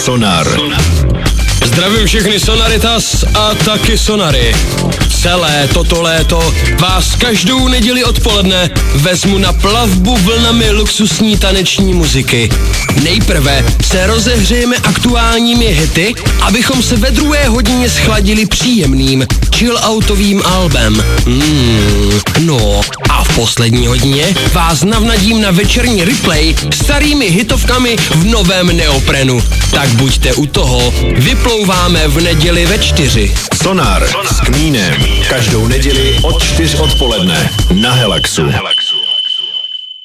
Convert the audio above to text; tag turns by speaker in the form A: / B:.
A: Sonar.
B: Zdravím všechny Sonaritas a taky Sonary. Celé toto léto vás každou neděli odpoledne vezmu na plavbu vlnami luxusní taneční muziky. Nejprve se rozehřejeme aktuálními hity, abychom se ve druhé hodině schladili příjemným chill-outovým albem. No a v poslední hodině vás navnadím na večerní replay starými hitovkami v novém neoprenu. Tak buďte u toho, vyplouváme v neděli ve 4.
A: Sonar s Kmínem. Každou neděli od 4 odpoledne na Helaxu.